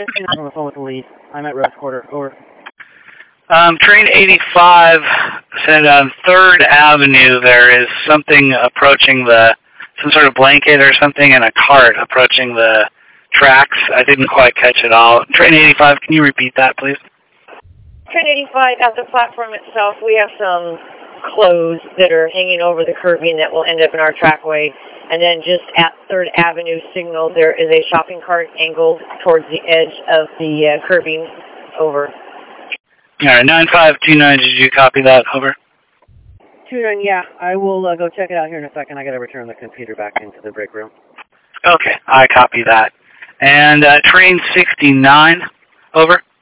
I'm on the phone with the lead. I'm at Rose Quarter. Over. Train 85 said on 3rd Avenue there is something approaching some sort of blanket or something and a cart approaching the tracks. I didn't quite catch it all. Train 85, can you repeat that, please? Train 85, at the platform itself, we have some clothes that are hanging over the curbing that will end up in our trackway. And then just at 3rd Avenue signal, there is a shopping cart angled towards the edge of the curbing. Over. All right, 9529, did you copy that? Over. 29, yeah. I will go check it out here in a second. I got to return the computer back into the break room. Okay, I copy that. And train 69, over.